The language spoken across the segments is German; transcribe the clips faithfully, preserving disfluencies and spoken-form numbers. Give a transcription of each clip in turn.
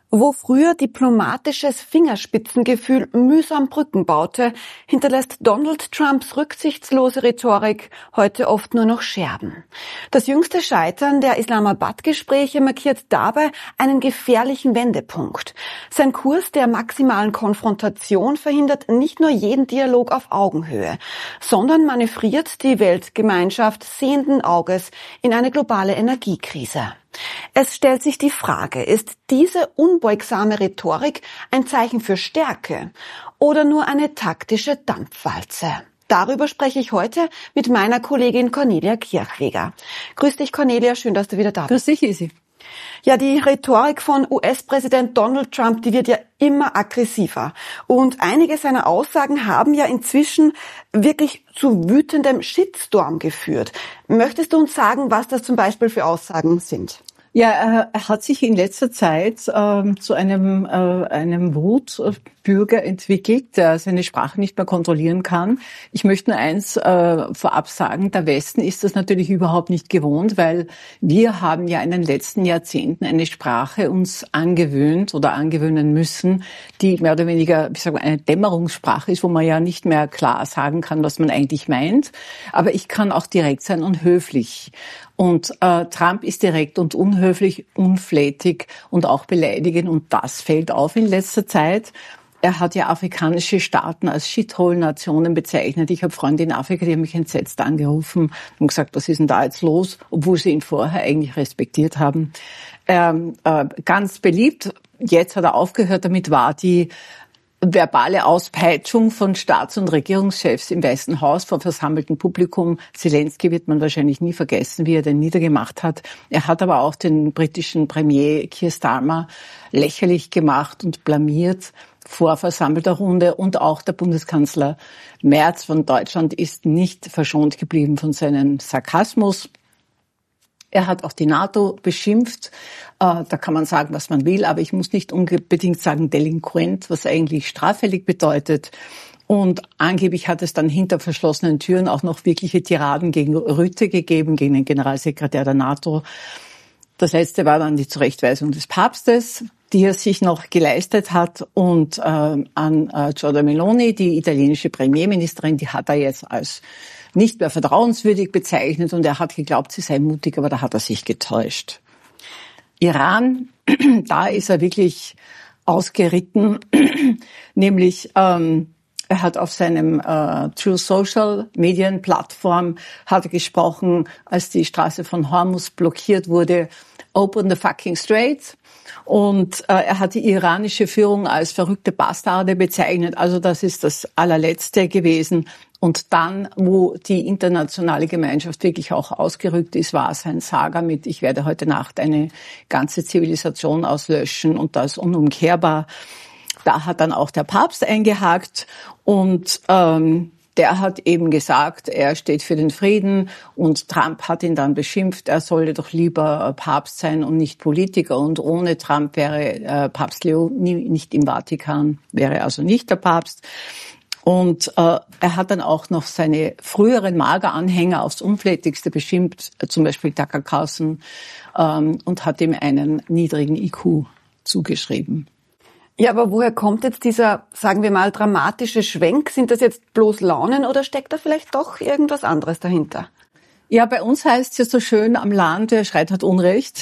Wo früher diplomatisches Fingerspitzengefühl mühsam Brücken baute, hinterlässt Donald Trumps rücksichtslose Rhetorik heute oft nur noch Scherben. Das jüngste Scheitern der Islamabad-Gespräche markiert dabei einen gefährlichen Wendepunkt. Sein Kurs der maximalen Konfrontation verhindert nicht nur jeden Dialog auf Augenhöhe, sondern manövriert die Weltgemeinschaft sehenden Auges in eine globale Energiekrise. Es stellt sich die Frage, ist diese unbeugsame Rhetorik ein Zeichen für Stärke oder nur eine taktische Dampfwalze? Darüber spreche ich heute mit meiner Kollegin Cornelia Kirchweger. Grüß dich, Cornelia, schön, dass du wieder da bist. Grüß dich, Isi. Ja, die Rhetorik von U S-Präsident Donald Trump, die wird ja immer aggressiver. Und einige seiner Aussagen haben ja inzwischen wirklich zu wütendem Shitstorm geführt. Möchtest du uns sagen, was das zum Beispiel für Aussagen sind? Ja, er hat sich in letzter Zeit äh, zu einem äh, einem Wutbürger entwickelt, der seine Sprache nicht mehr kontrollieren kann. Ich möchte nur eins äh, vorab sagen, der Westen ist das natürlich überhaupt nicht gewohnt, weil wir haben ja in den letzten Jahrzehnten eine Sprache uns angewöhnt oder angewöhnen müssen, die mehr oder weniger, ich sage mal, eine Dämmerungssprache ist, wo man ja nicht mehr klar sagen kann, was man eigentlich meint. Aber ich kann auch direkt sein und höflich. Und äh, Trump ist direkt und unhöflich, unflätig und auch beleidigend. Und das fällt auf in letzter Zeit. Er hat ja afrikanische Staaten als Shithole-Nationen bezeichnet. Ich habe Freunde in Afrika, die haben mich entsetzt angerufen und gesagt, was ist denn da jetzt los? Obwohl sie ihn vorher eigentlich respektiert haben. Ähm, äh, ganz beliebt, jetzt hat er aufgehört damit, war die verbale Auspeitschung von Staats- und Regierungschefs im Weißen Haus vor versammeltem Publikum. Zelensky wird man wahrscheinlich nie vergessen, wie er den niedergemacht hat. Er hat aber auch den britischen Premier Keir Starmer lächerlich gemacht und blamiert vor versammelter Runde. Und auch der Bundeskanzler Merz von Deutschland ist nicht verschont geblieben von seinem Sarkasmus. Er hat auch die NATO beschimpft. Äh, da kann man sagen, was man will, aber ich muss nicht unbedingt sagen delinquent, was eigentlich straffällig bedeutet. Und angeblich hat es dann hinter verschlossenen Türen auch noch wirkliche Tiraden gegen Rutte gegeben, gegen den Generalsekretär der NATO. Das letzte war dann die Zurechtweisung des Papstes, die er sich noch geleistet hat. Und äh, an äh, Giorgia Meloni, die italienische Premierministerin, die hat er jetzt als nicht mehr vertrauenswürdig bezeichnet und er hat geglaubt, sie sei mutig, aber da hat er sich getäuscht. Iran, da ist er wirklich ausgeritten, nämlich ähm, er hat auf seinem äh, True Social Medienplattform hat er gesprochen, als die Straße von Hormuz blockiert wurde, Open the fucking Strait. Und äh, er hat die iranische Führung als verrückte Bastarde bezeichnet. Also das ist das allerletzte gewesen. Und dann, wo die internationale Gemeinschaft wirklich auch ausgerückt ist, war sein Saga mit, ich werde heute Nacht eine ganze Zivilisation auslöschen und das unumkehrbar. Da hat dann auch der Papst eingehakt und ähm, der hat eben gesagt, er steht für den Frieden und Trump hat ihn dann beschimpft, er solle doch lieber Papst sein und nicht Politiker und ohne Trump wäre äh, Papst Leo nie, nicht im Vatikan, wäre also nicht der Papst. Und äh, er hat dann auch noch seine früheren Mageranhänger aufs Unflätigste beschimpft, zum Beispiel Tucker Carlson, ähm, und hat ihm einen niedrigen I Q zugeschrieben. Ja, aber woher kommt jetzt dieser, sagen wir mal, dramatische Schwenk? Sind das jetzt bloß Launen oder steckt da vielleicht doch irgendwas anderes dahinter? Ja, bei uns heißt es ja so schön, am Land, wer schreit, hat Unrecht.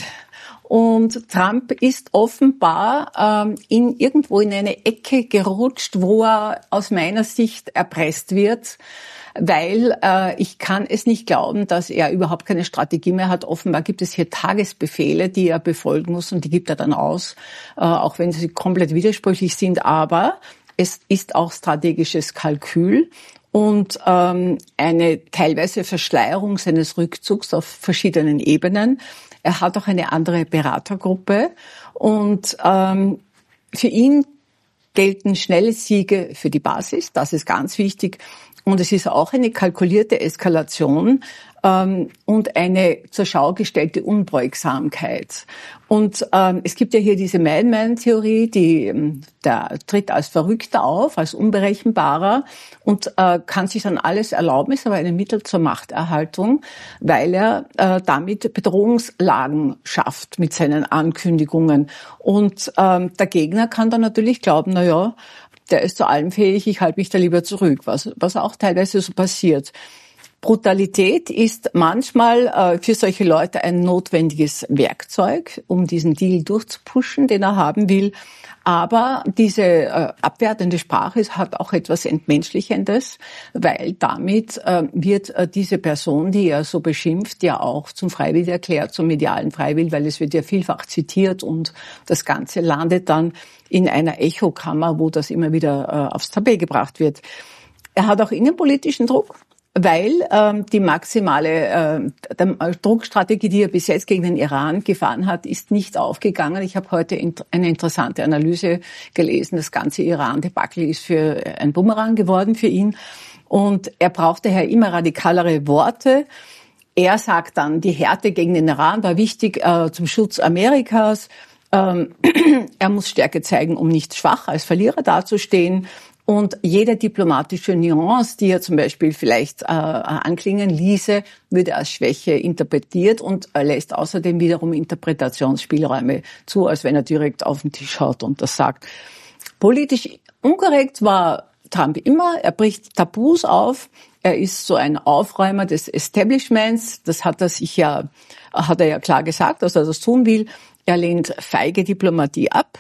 Und Trump ist offenbar ähm, in irgendwo in eine Ecke gerutscht, wo er aus meiner Sicht erpresst wird, weil äh, ich kann es nicht glauben, dass er überhaupt keine Strategie mehr hat. Offenbar gibt es hier Tagesbefehle, die er befolgen muss und die gibt er dann aus, äh, auch wenn sie komplett widersprüchlich sind. Aber es ist auch strategisches Kalkül und ähm, eine teilweise Verschleierung seines Rückzugs auf verschiedenen Ebenen. Er hat auch eine andere Beratergruppe und ähm, für ihn gelten schnelle Siege für die Basis, das ist ganz wichtig, Und es ist auch eine kalkulierte Eskalation ähm, und eine zur Schau gestellte Unbeugsamkeit. Und ähm, es gibt ja hier diese Madman-Theorie, die der tritt als Verrückter auf, als Unberechenbarer und äh, kann sich dann alles erlauben, ist aber ein Mittel zur Machterhaltung, weil er äh, damit Bedrohungslagen schafft mit seinen Ankündigungen. Und ähm, der Gegner kann dann natürlich glauben, na ja, der ist zu allem fähig, ich halte mich da lieber zurück, was, was auch teilweise so passiert. Brutalität ist manchmal äh, für solche Leute ein notwendiges Werkzeug, um diesen Deal durchzupushen, den er haben will. Aber diese äh, abwertende Sprache hat auch etwas Entmenschlichendes, weil damit äh, wird äh, diese Person, die er so beschimpft, ja auch zum Freiwill erklärt, zum medialen Freiwill, weil es wird ja vielfach zitiert und das Ganze landet dann in einer Echokammer, wo das immer wieder äh, aufs Tapet gebracht wird. Er hat auch innenpolitischen Druck, weil ähm, die maximale äh, Druckstrategie, die er bis jetzt gegen den Iran gefahren hat, ist nicht aufgegangen. Ich habe heute int- eine interessante Analyse gelesen. Das ganze Iran-Debakel ist für ein Bumerang geworden für ihn. Und er braucht daher immer radikalere Worte. Er sagt dann, die Härte gegen den Iran war wichtig äh, zum Schutz Amerikas. Ähm, er muss Stärke zeigen, um nicht schwach als Verlierer dazustehen. Und jede diplomatische Nuance, die er zum Beispiel vielleicht äh, anklingen ließe, würde als Schwäche interpretiert und er lässt außerdem wiederum Interpretationsspielräume zu, als wenn er direkt auf den Tisch schaut und das sagt. Politisch unkorrekt war Trump immer. Er bricht Tabus auf. Er ist so ein Aufräumer des Establishments. Das hat er sich ja, hat er ja klar gesagt, dass er das tun will. Er lehnt feige Diplomatie ab.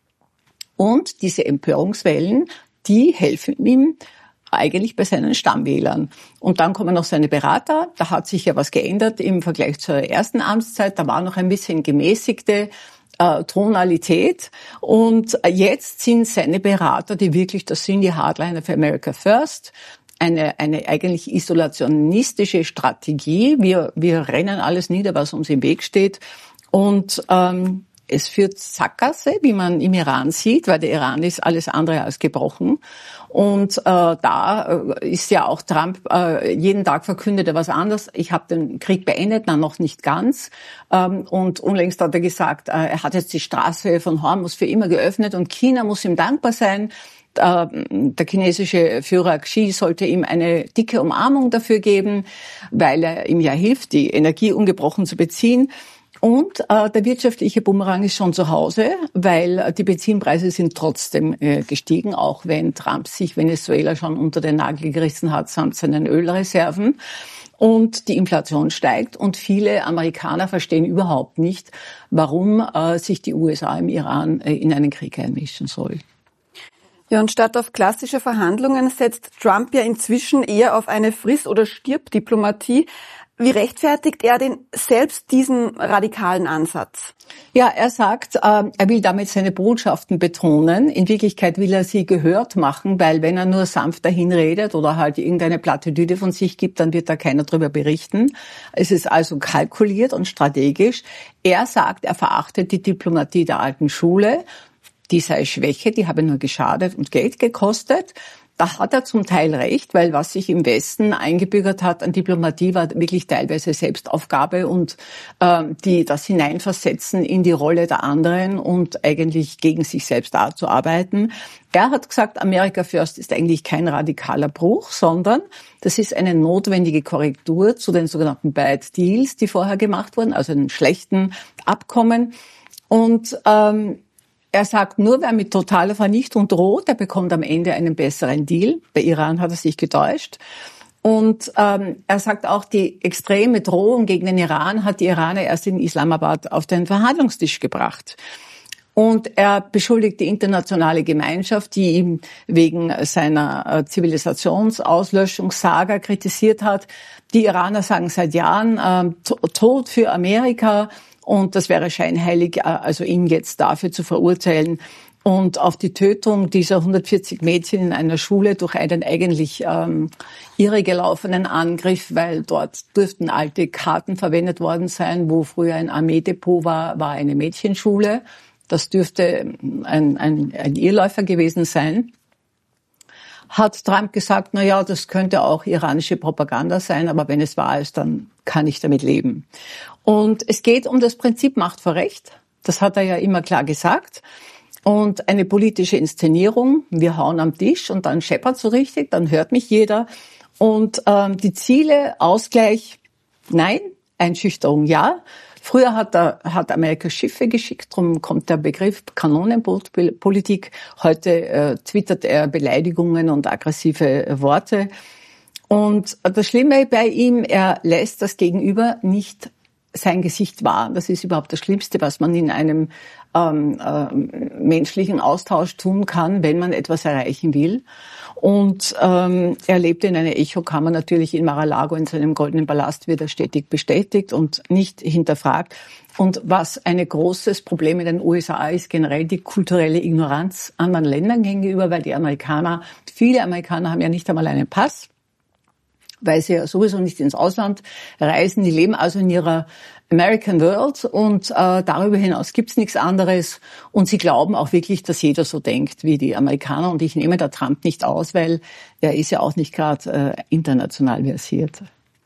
Und diese Empörungswellen, die helfen ihm eigentlich bei seinen Stammwählern. Und dann kommen noch seine Berater. Da hat sich ja was geändert im Vergleich zur ersten Amtszeit. Da war noch ein bisschen gemäßigte äh, Tonalität. Und jetzt sind seine Berater, die wirklich, das sind die Hardliner für America First, eine, eine eigentlich isolationistische Strategie. Wir, wir rennen alles nieder, was uns im Weg steht. Und ähm, es führt Sackgasse, wie man im Iran sieht, weil der Iran ist alles andere als gebrochen. Und äh, da äh, ist ja auch Trump, äh, jeden Tag verkündet er was anderes. Ich habe den Krieg beendet, na noch nicht ganz. Ähm, und unlängst hat er gesagt, äh, er hat jetzt die Straße von Hormuz für immer geöffnet und China muss ihm dankbar sein. Der chinesische Führer Xi sollte ihm eine dicke Umarmung dafür geben, weil er ihm ja hilft, die Energie ungebrochen zu beziehen. Und äh, der wirtschaftliche Bumerang ist schon zu Hause, weil die Benzinpreise sind trotzdem äh, gestiegen, auch wenn Trump sich Venezuela schon unter den Nagel gerissen hat samt seinen Ölreserven. Und die Inflation steigt und viele Amerikaner verstehen überhaupt nicht, warum äh, sich die U S A im Iran äh, in einen Krieg einmischen soll. Ja, und statt auf klassische Verhandlungen setzt Trump ja inzwischen eher auf eine Friss- oder Stirb-Diplomatie. Wie rechtfertigt er denn selbst diesen radikalen Ansatz? Ja, er sagt, äh, er will damit seine Botschaften betonen. In Wirklichkeit will er sie gehört machen, weil wenn er nur sanft dahin redet oder halt irgendeine Plattitüde von sich gibt, dann wird da keiner drüber berichten. Es ist also kalkuliert und strategisch. Er sagt, er verachtet die Diplomatie der alten Schule. Die sei Schwäche, die habe nur geschadet und Geld gekostet. Da hat er zum Teil recht, weil was sich im Westen eingebürgert hat an Diplomatie, war wirklich teilweise Selbstaufgabe und äh, die das Hineinversetzen in die Rolle der anderen und eigentlich gegen sich selbst da zu arbeiten. Er hat gesagt, America First ist eigentlich kein radikaler Bruch, sondern das ist eine notwendige Korrektur zu den sogenannten Bad Deals, die vorher gemacht wurden, also den schlechten Abkommen. Und ähm, er sagt, nur wer mit totaler Vernichtung droht, der bekommt am Ende einen besseren Deal. Bei Iran hat er sich getäuscht. Und ähm, er sagt auch, die extreme Drohung gegen den Iran hat die Iraner erst in Islamabad auf den Verhandlungstisch gebracht. Und er beschuldigt die internationale Gemeinschaft, die ihn wegen seiner Zivilisationsauslöschungssaga kritisiert hat. Die Iraner sagen seit Jahren, äh, Tod für Amerika. Und das wäre scheinheilig, also ihn jetzt dafür zu verurteilen. Und auf die Tötung dieser hundertvierzig Mädchen in einer Schule durch einen eigentlich ähm, irregelaufenen Angriff, weil dort dürften alte Karten verwendet worden sein, wo früher ein Armeedepot war, war eine Mädchenschule. Das dürfte ein, ein, ein Irrläufer gewesen sein. hat Trump gesagt, na ja, das könnte auch iranische Propaganda sein, aber wenn es wahr ist, dann kann ich damit leben. Und es geht um das Prinzip Macht vor Recht. Das hat er ja immer klar gesagt. Und eine politische Inszenierung, wir hauen am Tisch und dann scheppert so richtig, dann hört mich jeder. Und ähm, die Ziele, Ausgleich, nein, Einschüchterung, ja. Früher hat, er, hat Amerika Schiffe geschickt, darum kommt der Begriff Kanonenbootpolitik. Heute äh, twittert er Beleidigungen und aggressive Worte. Und das Schlimme bei ihm, er lässt das Gegenüber nicht sein Gesicht wahr. Das ist überhaupt das Schlimmste, was man in einem ähm, äh, menschlichen Austausch tun kann, wenn man etwas erreichen will. Und ähm, er lebte in einer Echokammer, natürlich in Mar-a-Lago, in seinem goldenen Palast, wird er stetig bestätigt und nicht hinterfragt. Und was ein großes Problem in den U S A ist, generell die kulturelle Ignoranz anderen Ländern gegenüber, weil die Amerikaner, viele Amerikaner haben ja nicht einmal einen Pass, weil sie ja sowieso nicht ins Ausland reisen. Die leben also in ihrer American World und äh, darüber hinaus gibt's nichts anderes. Und sie glauben auch wirklich, dass jeder so denkt wie die Amerikaner. Und ich nehme da Trump nicht aus, weil er ist ja auch nicht gerade äh, international versiert.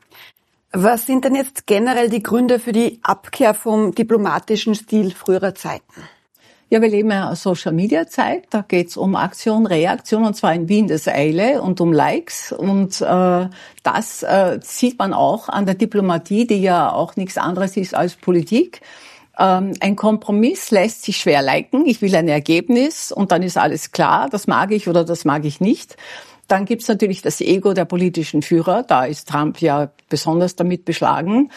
Was sind denn jetzt generell die Gründe für die Abkehr vom diplomatischen Stil früherer Zeiten? Ja, wir leben ja eine Social-Media-Zeit. Da geht's um Aktion, Reaktion, und zwar in Wien das Eile und um Likes. Und äh, das äh, sieht man auch an der Diplomatie, die ja auch nichts anderes ist als Politik. Ähm, ein Kompromiss lässt sich schwer liken. Ich will ein Ergebnis und dann ist alles klar. Das mag ich oder das mag ich nicht. Dann gibt's natürlich das Ego der politischen Führer. Da ist Trump ja besonders damit beschlagen.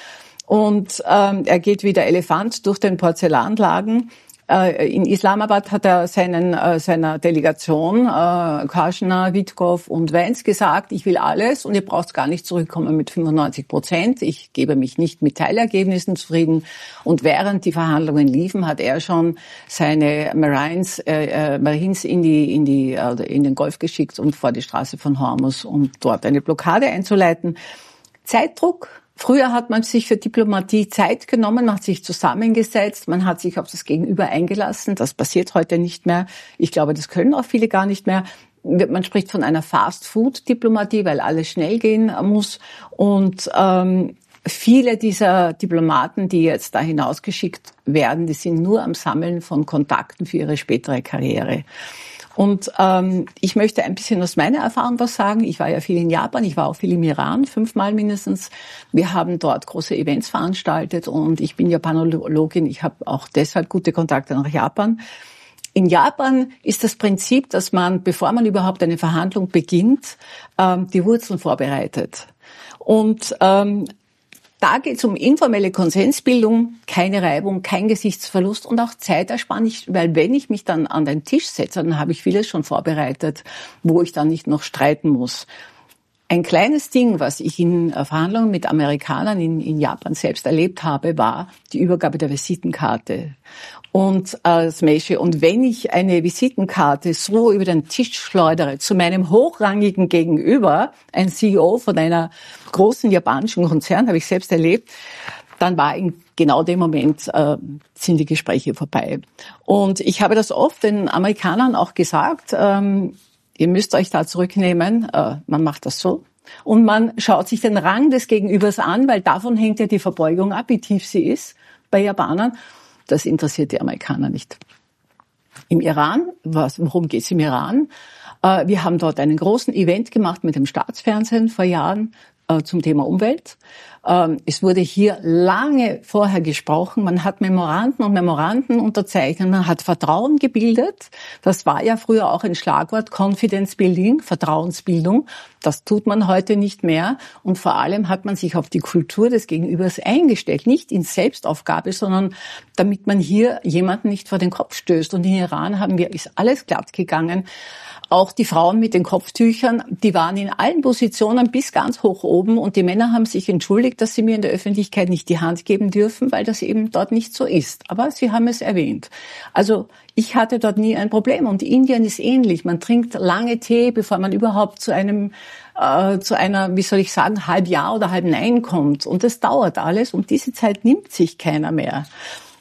Und ähm, er geht wie der Elefant durch den Porzellanladen. In Islamabad hat er seinen, seiner Delegation, Kashner, Witkow und Vance, gesagt, ich will alles und ihr braucht gar nicht zurückkommen mit fünfundneunzig Prozent. Ich gebe mich nicht mit Teilergebnissen zufrieden. Und während die Verhandlungen liefen, hat er schon seine Marines, äh, Marines in die, in die, äh, in den Golf geschickt und vor die Straße von Hormuz, um dort eine Blockade einzuleiten. Zeitdruck. Früher hat man sich für Diplomatie Zeit genommen, man hat sich zusammengesetzt, man hat sich auf das Gegenüber eingelassen. Das passiert heute nicht mehr. Ich glaube, das können auch viele gar nicht mehr. Man spricht von einer Fast-Food-Diplomatie, weil alles schnell gehen muss. Und ähm, viele dieser Diplomaten, die jetzt da hinausgeschickt werden, die sind nur am Sammeln von Kontakten für ihre spätere Karriere. Und ähm, ich möchte ein bisschen aus meiner Erfahrung was sagen. Ich war ja viel in Japan, ich war auch viel im Iran, fünfmal mindestens. Wir haben dort große Events veranstaltet und ich bin Japanologin. Ich habe auch deshalb gute Kontakte nach Japan. In Japan ist das Prinzip, dass man, bevor man überhaupt eine Verhandlung beginnt, ähm, die Wurzeln vorbereitet. Und ähm, da geht es um informelle Konsensbildung, keine Reibung, kein Gesichtsverlust und auch Zeitersparnis, weil wenn ich mich dann an den Tisch setze, dann habe ich vieles schon vorbereitet, wo ich dann nicht noch streiten muss. Ein kleines Ding, was ich in Verhandlungen mit Amerikanern in, in Japan selbst erlebt habe, war die Übergabe der Visitenkarte. Und äh, das Mesche. Und wenn ich eine Visitenkarte so über den Tisch schleudere zu meinem hochrangigen Gegenüber, ein C E O von einer großen japanischen Konzern, habe ich selbst erlebt, dann war in genau dem Moment äh, sind die Gespräche vorbei. Und ich habe das oft den Amerikanern auch gesagt, ähm, ihr müsst euch da zurücknehmen, äh, man macht das so. Und man schaut sich den Rang des Gegenübers an, weil davon hängt ja die Verbeugung ab, wie tief sie ist bei Japanern. Das interessiert die Amerikaner nicht. Im Iran, was, worum geht's im Iran? Äh, wir haben dort einen großen Event gemacht mit dem Staatsfernsehen vor Jahren äh, zum Thema Umwelt. Ähm, es wurde hier lange vorher gesprochen. Man hat Memoranden und Memoranden unterzeichnet. Man hat Vertrauen gebildet. Das war ja früher auch ein Schlagwort, Confidence Building, Vertrauensbildung. Das tut man heute nicht mehr. Und vor allem hat man sich auf die Kultur des Gegenübers eingestellt. Nicht in Selbstaufgabe, sondern damit man hier jemanden nicht vor den Kopf stößt. Und in Iran haben wir, ist alles glatt gegangen. Auch die Frauen mit den Kopftüchern, die waren in allen Positionen bis ganz hoch oben. Und die Männer haben sich entschuldigt, dass sie mir in der Öffentlichkeit nicht die Hand geben dürfen, weil das eben dort nicht so ist. Aber sie haben es erwähnt. Also ich hatte dort nie ein Problem. Und Indien ist ähnlich. Man trinkt lange Tee, bevor man überhaupt zu einem, äh, zu einer, wie soll ich sagen, halb Ja oder halb Nein kommt. Und das dauert alles. Und diese Zeit nimmt sich keiner mehr.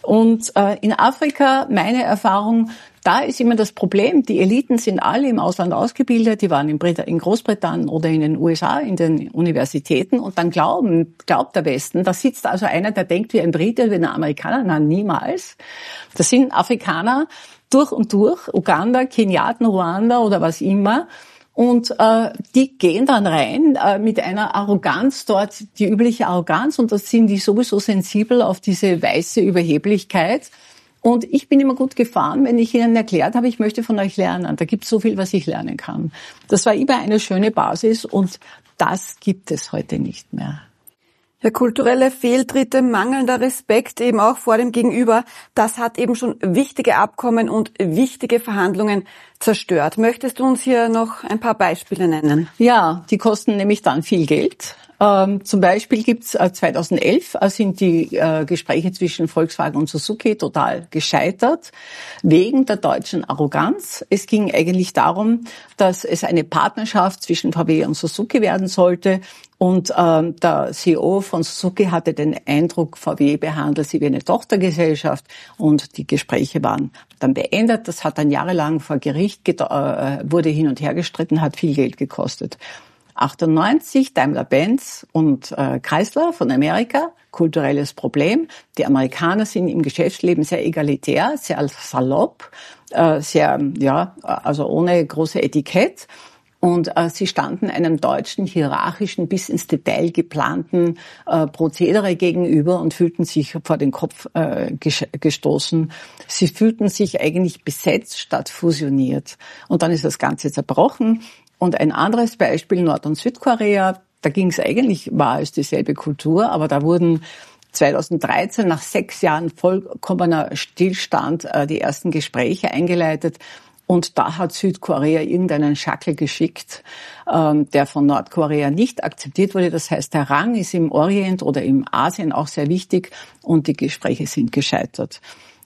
Und äh, in Afrika, meine Erfahrung, da ist immer das Problem, die Eliten sind alle im Ausland ausgebildet, die waren in, Brit- in Großbritannien oder in den U S A, in den Universitäten, und dann glauben, glaubt der Westen, da sitzt also einer, der denkt wie ein Brite, wie ein Amerikaner, nein, niemals. Das sind Afrikaner durch und durch, Uganda, Kenyaten, Ruanda oder was immer. Und äh, die gehen dann rein äh, mit einer Arroganz dort, die übliche Arroganz, und das sind die sowieso sensibel auf diese weiße Überheblichkeit. Und ich bin immer gut gefahren, wenn ich ihnen erklärt habe, ich möchte von euch lernen. Da gibt es so viel, was ich lernen kann. Das war immer eine schöne Basis, und das gibt es heute nicht mehr. Ja, kulturelle Fehltritte, mangelnder Respekt eben auch vor dem Gegenüber, das hat eben schon wichtige Abkommen und wichtige Verhandlungen zerstört. Möchtest du uns hier noch ein paar Beispiele nennen? Ja, die kosten nämlich dann viel Geld. Ähm, zum Beispiel gibt's äh, zweitausendelf äh, sind die äh, Gespräche zwischen Volkswagen und Suzuki total gescheitert wegen der deutschen Arroganz. Es ging eigentlich darum, dass es eine Partnerschaft zwischen V W und Suzuki werden sollte. Und ähm, der C E O von Suzuki hatte den Eindruck, V W behandelt sie wie eine Tochtergesellschaft, und die Gespräche waren dann beendet. Das hat dann jahrelang vor Gericht, äh, wurde hin und her gestritten, hat viel Geld gekostet. achtundneunzig Daimler-Benz und äh, Chrysler von Amerika, kulturelles Problem. Die Amerikaner sind im Geschäftsleben sehr egalitär, sehr salopp, äh, sehr, ja, also ohne große Etikett. Und äh, sie standen einem deutschen, hierarchischen, bis ins Detail geplanten äh, Prozedere gegenüber und fühlten sich vor den Kopf äh, gestoßen. Sie fühlten sich eigentlich besetzt statt fusioniert. Und dann ist das Ganze zerbrochen. Und ein anderes Beispiel, Nord- und Südkorea, da ging es eigentlich, war es dieselbe Kultur, aber da wurden zweitausenddreizehn nach sechs Jahren vollkommener Stillstand äh, die ersten Gespräche eingeleitet. Und da hat Südkorea irgendeinen Schackel geschickt, ähm, der von Nordkorea nicht akzeptiert wurde. Das heißt, der Rang ist im Orient oder im Asien auch sehr wichtig, und die Gespräche sind gescheitert.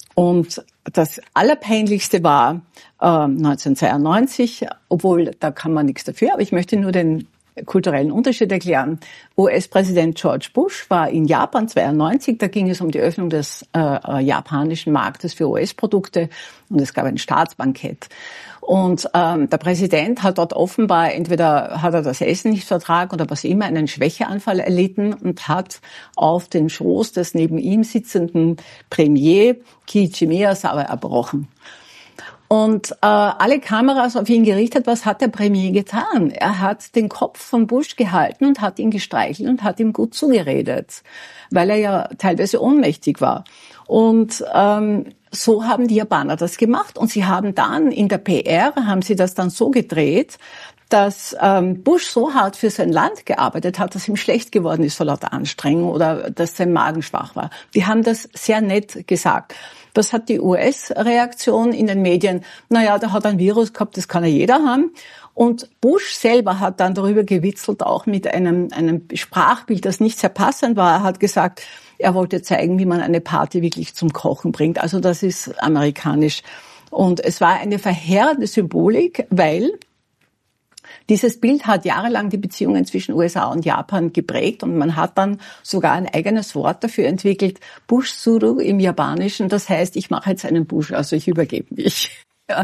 Und das Allerpeinlichste war äh, neunzehnhundertzweiundneunzig, obwohl da kann man nichts dafür, aber ich möchte nur den kulturellen Unterschied erklären. U S-Präsident George Bush war in Japan zweiundneunzig, da ging es um die Öffnung des äh, japanischen Marktes für U S-Produkte, und es gab ein Staatsbankett. Und ähm, der Präsident hat dort offenbar, entweder hat er das Essen nicht vertragen oder was immer, einen Schwächeanfall erlitten und hat auf den Schoß des neben ihm sitzenden Premier Kiichi Miyazawa erbrochen. Und äh, alle Kameras auf ihn gerichtet. Was hat der Premier getan? Er hat den Kopf von Bush gehalten und hat ihn gestreichelt und hat ihm gut zugeredet, weil er ja teilweise ohnmächtig war. Und ähm, so haben die Japaner das gemacht. Und sie haben dann in der P R, haben sie das dann so gedreht, dass ähm, Bush so hart für sein Land gearbeitet hat, dass ihm schlecht geworden ist vor lauter Anstrengung oder dass sein Magen schwach war. Die haben das sehr nett gesagt. Was hat die U S-Reaktion in den Medien? Naja, der hat ein Virus gehabt, das kann ja jeder haben. Und Bush selber hat dann darüber gewitzelt, auch mit einem, einem Sprachbild, das nicht sehr passend war. Er hat gesagt, er wollte zeigen, wie man eine Party wirklich zum Kochen bringt. Also das ist amerikanisch. Und es war eine verheerende Symbolik, weil dieses Bild hat jahrelang die Beziehungen zwischen U S A und Japan geprägt, und man hat dann sogar ein eigenes Wort dafür entwickelt, Bush-Suru im Japanischen. Das heißt, ich mache jetzt einen Bush, also ich übergebe mich. Ja.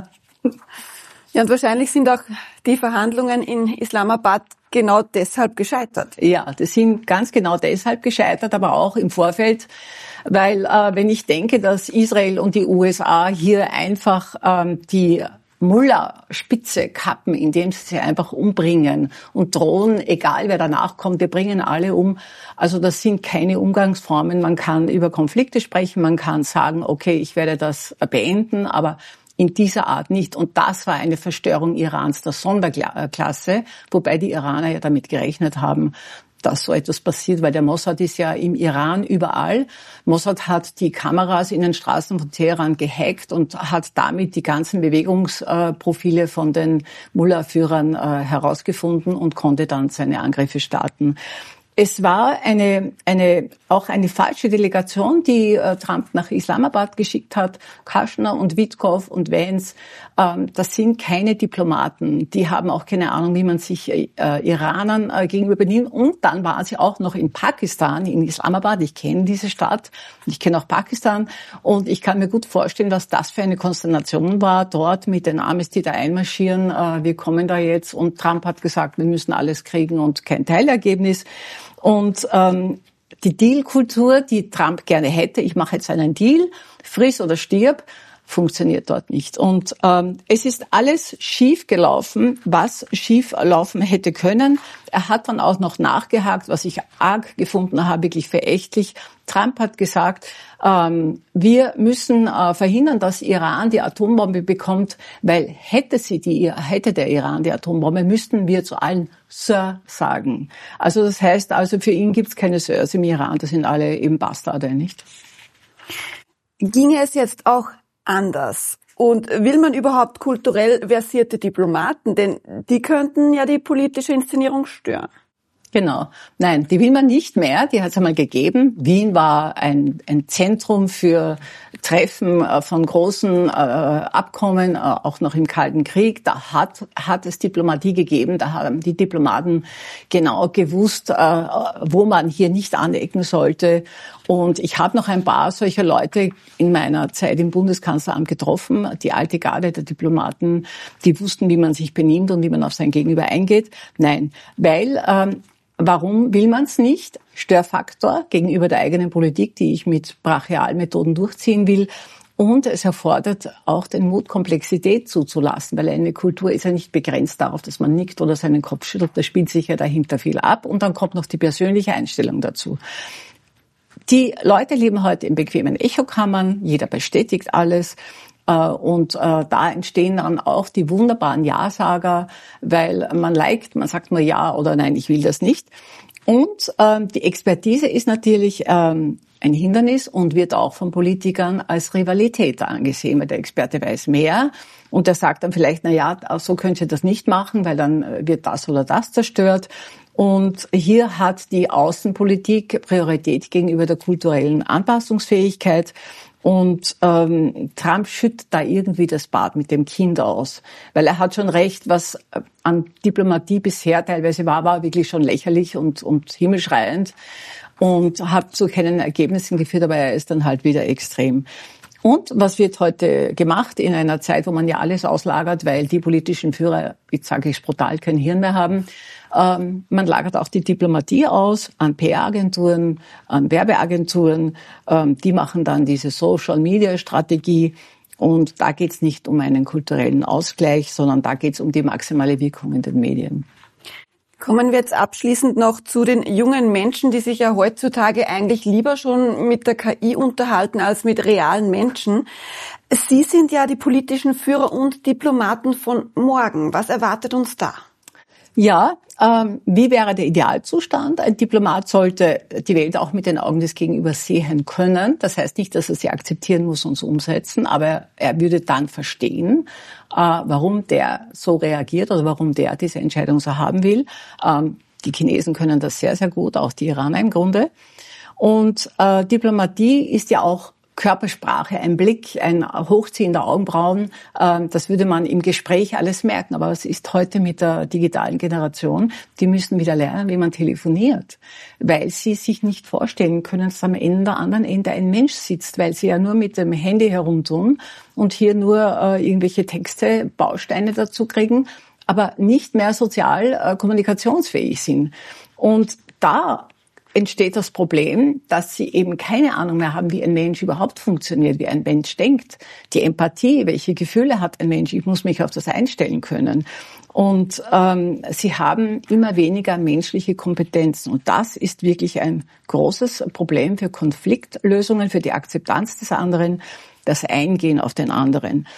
Ja, und wahrscheinlich sind auch die Verhandlungen in Islamabad genau deshalb gescheitert. Ja, das sind ganz genau deshalb gescheitert, aber auch im Vorfeld, weil äh, wenn ich denke, dass Israel und die U S A hier einfach ähm, die Mullah-Spitze kappen, indem sie sie einfach umbringen und drohen, egal wer danach kommt, wir bringen alle um. Also das sind keine Umgangsformen. Man kann über Konflikte sprechen, man kann sagen, okay, ich werde das beenden, aber in dieser Art nicht. Und das war eine Verstörung Irans der Sonderklasse, wobei die Iraner ja damit gerechnet haben, dass so etwas passiert, weil der Mossad ist ja im Iran überall. Mossad hat die Kameras in den Straßen von Teheran gehackt und hat damit die ganzen Bewegungsprofile von den Mullah-Führern herausgefunden und konnte dann seine Angriffe starten. Es war eine, eine, auch eine falsche Delegation, die äh, Trump nach Islamabad geschickt hat. Kushner und Witkoff und Vance, ähm, das sind keine Diplomaten. Die haben auch keine Ahnung, wie man sich äh, Iranern äh, gegenüber benimmt. Und dann waren sie auch noch in Pakistan, in Islamabad. Ich kenne diese Stadt und ich kenne auch Pakistan. Und ich kann mir gut vorstellen, was das für eine Konstellation war, dort mit den Amis, die da einmarschieren. Äh, wir kommen da jetzt und Trump hat gesagt, wir müssen alles kriegen und kein Teilergebnis. Und ähm, die Deal-Kultur, die Trump gerne hätte, ich mache jetzt einen Deal, friss oder stirb, funktioniert dort nicht. Und ähm, es ist alles schief gelaufen, was schief laufen hätte können. Er hat dann auch noch nachgehakt, was ich arg gefunden habe, wirklich verächtlich. Trump hat gesagt, ähm, wir müssen äh, verhindern, dass Iran die Atombombe bekommt, weil hätte sie die, hätte der Iran die Atombombe, müssten wir zu allen Sir sagen. Also das heißt, also für ihn gibt es keine Sirs im Iran, das sind alle eben Bastarde, nicht? Ginge es jetzt auch anders? Und will man überhaupt kulturell versierte Diplomaten? Denn die könnten ja die politische Inszenierung stören. Genau. Nein, die will man nicht mehr. Die hat es einmal gegeben. Wien war ein, ein Zentrum für Treffen von großen äh, Abkommen, äh, auch noch im Kalten Krieg. Da hat, hat es Diplomatie gegeben. Da haben die Diplomaten genau gewusst, äh, wo man hier nicht anecken sollte. Und ich habe noch ein paar solcher Leute in meiner Zeit im Bundeskanzleramt getroffen. Die alte Garde der Diplomaten, die wussten, wie man sich benimmt und wie man auf sein Gegenüber eingeht. Nein, weil... Ähm, Warum will man es nicht? Störfaktor gegenüber der eigenen Politik, die ich mit Brachialmethoden durchziehen will. Und es erfordert auch den Mut, Komplexität zuzulassen, weil eine Kultur ist ja nicht begrenzt darauf, dass man nickt oder seinen Kopf schüttelt. Da spielt sich ja dahinter viel ab. Und dann kommt noch die persönliche Einstellung dazu. Die Leute leben heute in bequemen Echokammern. Jeder bestätigt alles. Und äh, da entstehen dann auch die wunderbaren Ja-Sager, weil man liked, man sagt nur Ja oder Nein, ich will das nicht. Und ähm, die Expertise ist natürlich ähm, ein Hindernis und wird auch von Politikern als Rivalität angesehen, weil der Experte weiß mehr und der sagt dann vielleicht, na ja, so könnt ihr das nicht machen, weil dann wird das oder das zerstört. Und hier hat die Außenpolitik Priorität gegenüber der kulturellen Anpassungsfähigkeit. Und ähm, Trump schüttet da irgendwie das Bad mit dem Kind aus. Weil er hat schon recht, was an Diplomatie bisher teilweise war, war wirklich schon lächerlich und, und himmelschreiend. Und hat zu keinen Ergebnissen geführt, aber er ist dann halt wieder extrem. Und was wird heute gemacht in einer Zeit, wo man ja alles auslagert, weil die politischen Führer, jetzt sage ich es brutal, kein Hirn mehr haben. Ähm, man lagert auch die Diplomatie aus an P R-Agenturen, an Werbeagenturen. Ähm, die machen dann diese Social-Media-Strategie. Und da geht es nicht um einen kulturellen Ausgleich, sondern da geht es um die maximale Wirkung in den Medien. Kommen wir jetzt abschließend noch zu den jungen Menschen, die sich ja heutzutage eigentlich lieber schon mit der K I unterhalten als mit realen Menschen. Sie sind ja die politischen Führer und Diplomaten von morgen. Was erwartet uns da? Ja, ähm, wie wäre der Idealzustand? Ein Diplomat sollte die Welt auch mit den Augen des Gegenübers sehen können. Das heißt nicht, dass er sie akzeptieren muss und so umsetzen, aber er würde dann verstehen, äh, warum der so reagiert oder warum der diese Entscheidung so haben will. Ähm, die Chinesen können das sehr, sehr gut, auch die Iraner im Grunde. Und äh, Diplomatie ist ja auch Körpersprache, ein Blick, ein Hochziehen der Augenbrauen, das würde man im Gespräch alles merken. Aber was ist heute mit der digitalen Generation? Die müssen wieder lernen, wie man telefoniert, weil sie sich nicht vorstellen können, dass am Ende der anderen Ende ein Mensch sitzt, weil sie ja nur mit dem Handy herumtun und hier nur irgendwelche Texte, Bausteine dazu kriegen, aber nicht mehr sozial kommunikationsfähig sind. Und da entsteht das Problem, dass sie eben keine Ahnung mehr haben, wie ein Mensch überhaupt funktioniert, wie ein Mensch denkt. Die Empathie, welche Gefühle hat ein Mensch? Ich muss mich auf das einstellen können. Und ähm, sie haben immer weniger menschliche Kompetenzen. Und das ist wirklich ein großes Problem für Konfliktlösungen, für die Akzeptanz des anderen, das Eingehen auf den anderen.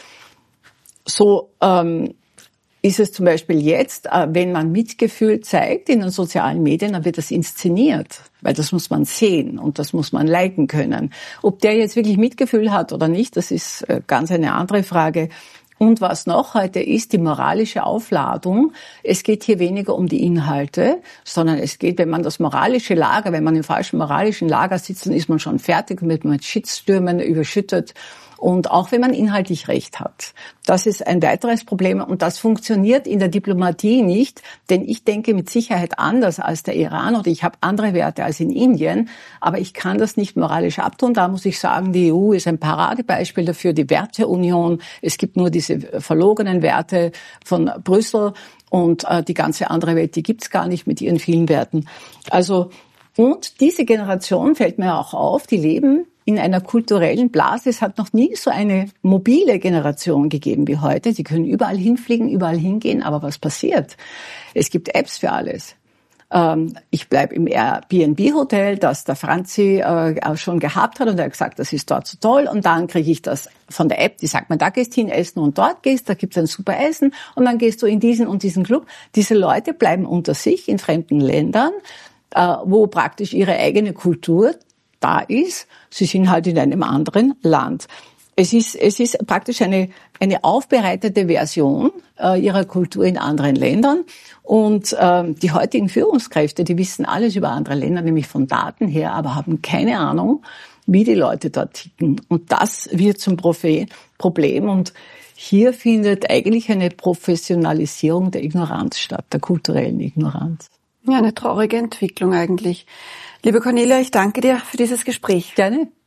So ähm, ist es zum Beispiel jetzt, wenn man Mitgefühl zeigt in den sozialen Medien, dann wird das inszeniert, weil das muss man sehen und das muss man liken können. Ob der jetzt wirklich Mitgefühl hat oder nicht, das ist ganz eine andere Frage. Und was noch heute ist, die moralische Aufladung. Es geht hier weniger um die Inhalte, sondern es geht, wenn man das moralische Lager, wenn man im falschen moralischen Lager sitzt, dann ist man schon fertig, wird man mit Shitstürmen überschüttet. Und auch wenn man inhaltlich Recht hat. Das ist ein weiteres Problem und das funktioniert in der Diplomatie nicht, denn ich denke mit Sicherheit anders als der Iran oder ich habe andere Werte als in Indien, aber ich kann das nicht moralisch abtun. Da muss ich sagen, die E U ist ein Paradebeispiel dafür, die Werteunion. Es gibt nur diese verlogenen Werte von Brüssel und äh, die ganze andere Welt, die gibt's gar nicht mit ihren vielen Werten. Also und diese Generation fällt mir auch auf, die leben in einer kulturellen Blase. Es hat noch nie so eine mobile Generation gegeben wie heute. Sie können überall hinfliegen, überall hingehen. Aber was passiert? Es gibt Apps für alles. Ähm, ich bleibe im Airbnb-Hotel, das der Franzi äh, schon gehabt hat und er hat gesagt, das ist dort so toll. Und dann kriege ich das von der App, die sagt man, da gehst hin essen und dort gehst, da gibt's ein super Essen und dann gehst du in diesen und diesen Club. Diese Leute bleiben unter sich in fremden Ländern, äh, wo praktisch ihre eigene Kultur da ist. Sie sind halt in einem anderen Land. Es ist, es ist praktisch eine, eine aufbereitete Version äh, ihrer Kultur in anderen Ländern. Und äh, die heutigen Führungskräfte, die wissen alles über andere Länder, nämlich von Daten her, aber haben keine Ahnung, wie die Leute dort ticken. Und das wird zum Problem. Und hier findet eigentlich eine Professionalisierung der Ignoranz statt, der kulturellen Ignoranz. Ja, eine traurige Entwicklung eigentlich. Liebe Cornelia, ich danke dir für dieses Gespräch. Gerne.